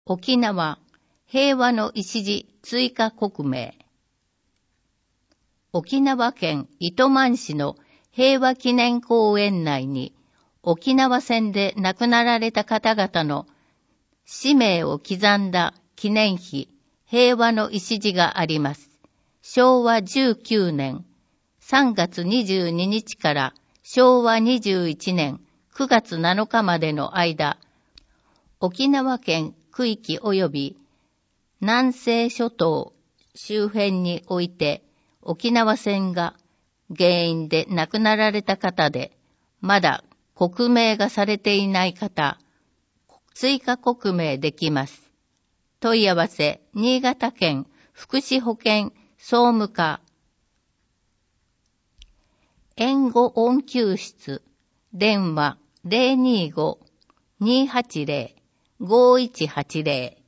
沖縄平和の礎追加国名。沖縄県糸満市の平和記念公園内に沖縄戦で亡くなられた方々の氏名を刻んだ記念碑平和の礎があります。昭和19年3月22日から昭和21年9月7日までの間、沖縄県区域及び南西諸島周辺において沖縄戦が原因で亡くなられた方で、まだ刻名がされていない方、追加刻名できます。問い合わせ、新潟県福祉保健総務課援護恩給室、電話 025-280-5180